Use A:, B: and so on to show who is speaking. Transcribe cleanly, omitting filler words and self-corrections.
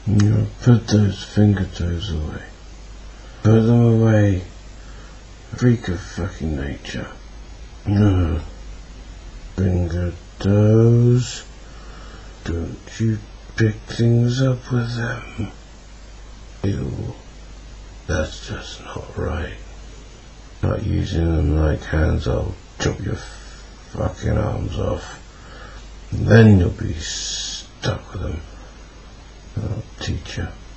A: Put those finger toes away. Put them away. Freak of fucking nature. No. Finger toes. Don't you pick things up with them. Ew. That's just not right. Not using them like hands, I'll chop your fucking arms off. And then you'll be stuck with them. I'll teach you.